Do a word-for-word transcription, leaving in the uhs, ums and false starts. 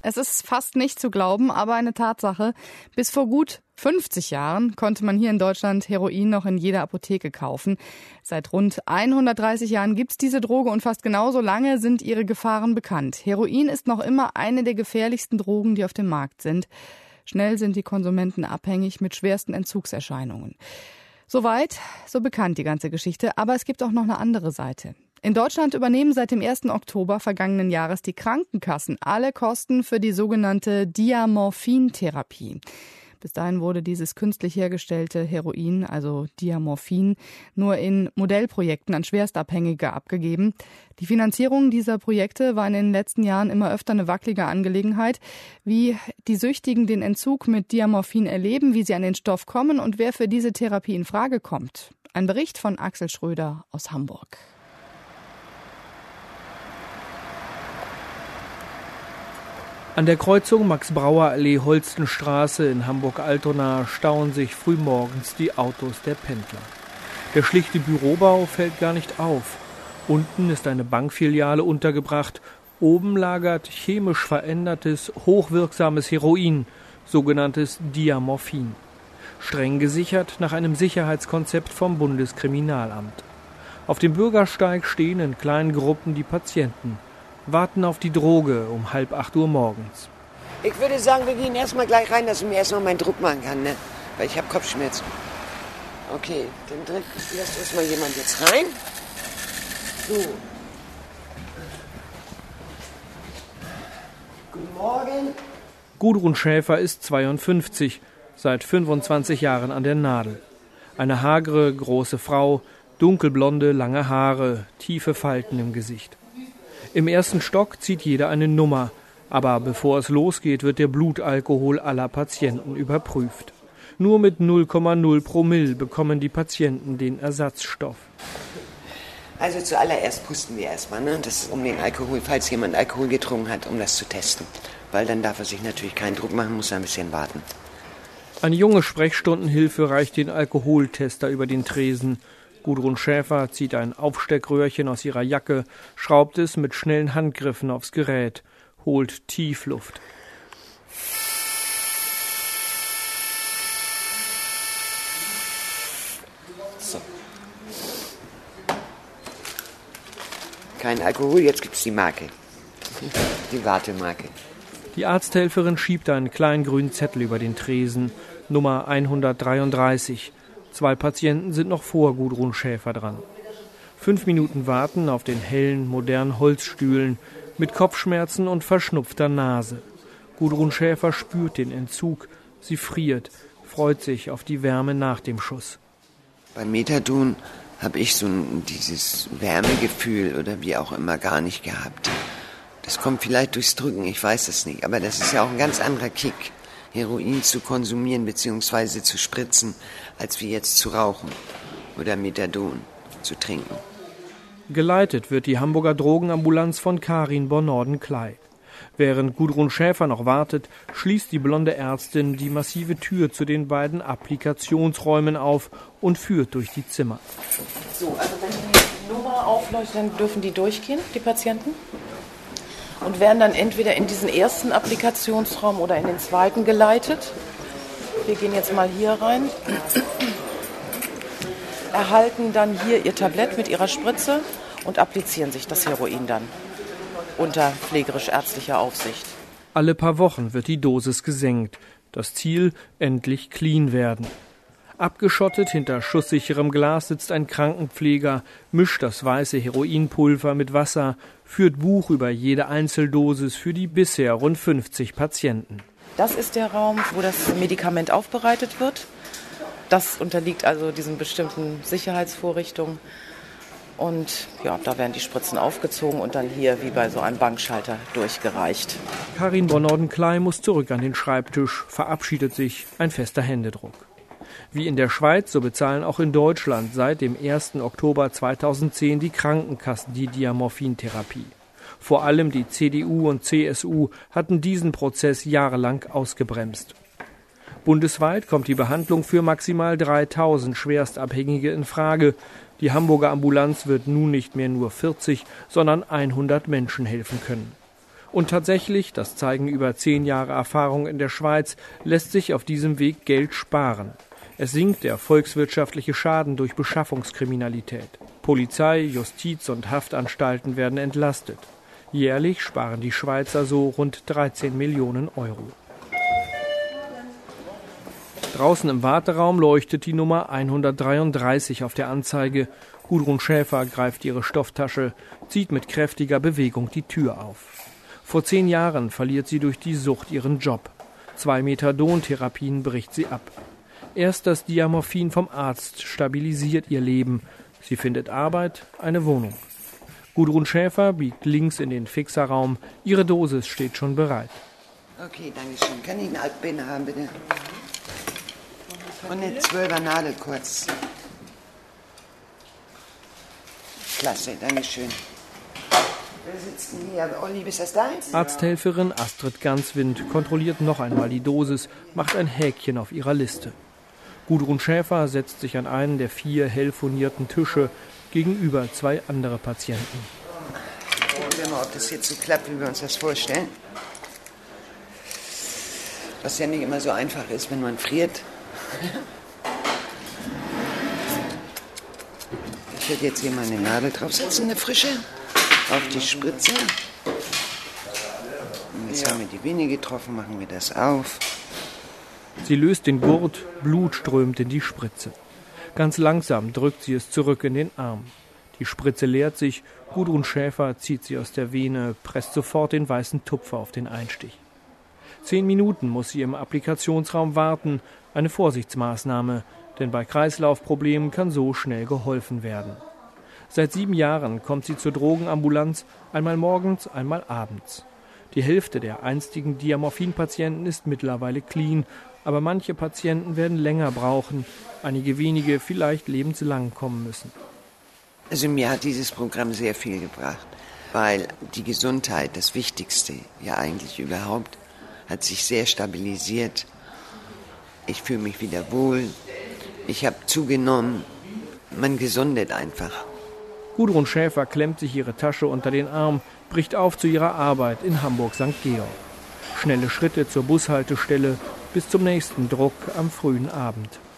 Es ist fast nicht zu glauben, aber eine Tatsache. Bis vor gut fünfzig Jahren konnte man hier in Deutschland Heroin noch in jeder Apotheke kaufen. Seit rund hundertdreißig Jahren gibt's diese Droge und fast genauso lange sind ihre Gefahren bekannt. Heroin ist noch immer eine der gefährlichsten Drogen, die auf dem Markt sind. Schnell sind die Konsumenten abhängig mit schwersten Entzugserscheinungen. Soweit, so bekannt die ganze Geschichte, aber es gibt auch noch eine andere Seite. In Deutschland übernehmen seit dem ersten Oktober vergangenen Jahres die Krankenkassen alle Kosten für die sogenannte Diamorphintherapie. Bis dahin wurde dieses künstlich hergestellte Heroin, also Diamorphin, nur in Modellprojekten an Schwerstabhängige abgegeben. Die Finanzierung dieser Projekte war in den letzten Jahren immer öfter eine wackelige Angelegenheit. Wie die Süchtigen den Entzug mit Diamorphin erleben, wie sie an den Stoff kommen und wer für diese Therapie in Frage kommt. Ein Bericht von Axel Schröder aus Hamburg. An der Kreuzung Max-Brauer-Allee-Holstenstraße in Hamburg-Altona stauen sich frühmorgens die Autos der Pendler. Der schlichte Bürobau fällt gar nicht auf. Unten ist eine Bankfiliale untergebracht. Oben lagert chemisch verändertes, hochwirksames Heroin, sogenanntes Diamorphin. Streng gesichert nach einem Sicherheitskonzept vom Bundeskriminalamt. Auf dem Bürgersteig stehen in kleinen Gruppen die Patienten. Warten auf die Droge um halb acht Uhr morgens. Ich würde sagen, wir gehen erstmal gleich rein, dass ich mir erstmal meinen Druck machen kann, ne? Weil ich habe Kopfschmerzen. Okay, dann drückt lässt erstmal jemand jetzt rein. So. Guten Morgen. Gudrun Schäfer ist zweiundfünfzig, seit fünfundzwanzig Jahren an der Nadel. Eine hagere, große Frau, dunkelblonde, lange Haare, tiefe Falten im Gesicht. Im ersten Stock zieht jeder eine Nummer, aber bevor es losgeht, wird der Blutalkohol aller Patienten überprüft. Nur mit null Komma null Promille bekommen die Patienten den Ersatzstoff. Also zuallererst pusten wir erstmal, ne? Das ist um den Alkohol, falls jemand Alkohol getrunken hat, um das zu testen. Weil dann darf er sich natürlich keinen Druck machen, muss er ein bisschen warten. Eine junge Sprechstundenhilfe reicht den Alkoholtester über den Tresen. Gudrun Schäfer zieht ein Aufsteckröhrchen aus ihrer Jacke, schraubt es mit schnellen Handgriffen aufs Gerät, holt Tiefluft. So. Kein Alkohol, jetzt gibt's die Marke. Die Wartemarke. Die Arzthelferin schiebt einen kleinen grünen Zettel über den Tresen, Nummer hundertdreiunddreißig. Zwei Patienten sind noch vor Gudrun Schäfer dran. Fünf Minuten warten auf den hellen, modernen Holzstühlen mit Kopfschmerzen und verschnupfter Nase. Gudrun Schäfer spürt den Entzug. Sie friert, freut sich auf die Wärme nach dem Schuss. Beim Methadon habe ich so ein, dieses Wärmegefühl oder wie auch immer gar nicht gehabt. Das kommt vielleicht durchs Drücken, ich weiß es nicht. Aber das ist ja auch ein ganz anderer Kick, Heroin zu konsumieren bzw. zu spritzen, als wie jetzt zu rauchen oder Methadon zu trinken. Geleitet wird die Hamburger Drogenambulanz von Karin Bornorden-Klei. Während Gudrun Schäfer noch wartet, schließt die blonde Ärztin die massive Tür zu den beiden Applikationsräumen auf und führt durch die Zimmer. So, also wenn die Nummer aufleuchtet, dann dürfen die durchgehen, die Patienten. Und werden dann entweder in diesen ersten Applikationsraum oder in den zweiten geleitet. Wir gehen jetzt mal hier rein. Erhalten dann hier ihr Tablett mit ihrer Spritze und applizieren sich das Heroin dann unter pflegerisch-ärztlicher Aufsicht. Alle paar Wochen wird die Dosis gesenkt. Das Ziel, endlich clean werden. Abgeschottet hinter schusssicherem Glas sitzt ein Krankenpfleger, mischt das weiße Heroinpulver mit Wasser, führt Buch über jede Einzeldosis für die bisher rund fünfzig Patienten. Das ist der Raum, wo das Medikament aufbereitet wird. Das unterliegt also diesen bestimmten Sicherheitsvorrichtungen. Und ja, da werden die Spritzen aufgezogen und dann hier wie bei so einem Bankschalter durchgereicht. Karin Bornorden-Klei muss zurück an den Schreibtisch, verabschiedet sich, ein fester Händedruck. Wie in der Schweiz, so bezahlen auch in Deutschland seit dem ersten Oktober zweitausendzehn die Krankenkassen die Diamorphintherapie. Vor allem die C D U und C S U hatten diesen Prozess jahrelang ausgebremst. Bundesweit kommt die Behandlung für maximal dreitausend Schwerstabhängige in Frage. Die Hamburger Ambulanz wird nun nicht mehr nur vierzig, sondern hundert Menschen helfen können. Und tatsächlich, das zeigen über zehn Jahre Erfahrung in der Schweiz, lässt sich auf diesem Weg Geld sparen. Es sinkt der volkswirtschaftliche Schaden durch Beschaffungskriminalität. Polizei, Justiz und Haftanstalten werden entlastet. Jährlich sparen die Schweizer so rund dreizehn Millionen Euro. Draußen im Warteraum leuchtet die Nummer hundertdreiunddreißig auf der Anzeige. Gudrun Schäfer greift ihre Stofftasche, zieht mit kräftiger Bewegung die Tür auf. Vor zehn Jahren verliert sie durch die Sucht ihren Job. Zwei Methadon-Therapien bricht sie ab. Erst das Diamorphin vom Arzt stabilisiert ihr Leben. Sie findet Arbeit, eine Wohnung. Gudrun Schäfer biegt links in den Fixerraum. Ihre Dosis steht schon bereit. Okay, danke schön. Kann ich einen Altbinder haben, bitte? Und eine Zwölfer Nadel kurz. Klasse, danke schön. Wer sitzt denn hier? Olli, ist das deins? Arzthelferin Astrid Ganswind kontrolliert noch einmal die Dosis, macht ein Häkchen auf ihrer Liste. Gudrun Schäfer setzt sich an einen der vier hell furnierten Tische gegenüber zwei andere Patienten. Gucken wir mal, ob das jetzt so klappt, wie wir uns das vorstellen. Was ja nicht immer so einfach ist, wenn man friert. Ich werde jetzt hier mal eine Nadel draufsetzen, eine frische, auf die Spritze. Und jetzt haben wir die Vene getroffen, machen wir das auf. Sie löst den Gurt, Blut strömt in die Spritze. Ganz langsam drückt sie es zurück in den Arm. Die Spritze leert sich, Gudrun Schäfer zieht sie aus der Vene, presst sofort den weißen Tupfer auf den Einstich. Zehn Minuten muss sie im Applikationsraum warten, eine Vorsichtsmaßnahme, denn bei Kreislaufproblemen kann so schnell geholfen werden. Seit sieben Jahren kommt sie zur Drogenambulanz, einmal morgens, einmal abends. Die Hälfte der einstigen Diamorphin-Patienten ist mittlerweile clean, aber manche Patienten werden länger brauchen, einige wenige vielleicht lebenslang kommen müssen. Also mir hat dieses Programm sehr viel gebracht, weil die Gesundheit, das Wichtigste ja eigentlich überhaupt, hat sich sehr stabilisiert. Ich fühle mich wieder wohl, ich habe zugenommen, man gesundet einfach. Gudrun Schäfer klemmt sich ihre Tasche unter den Arm, bricht auf zu ihrer Arbeit in Hamburg-Sankt Georg. Schnelle Schritte zur Bushaltestelle bis zum nächsten Druck am frühen Abend.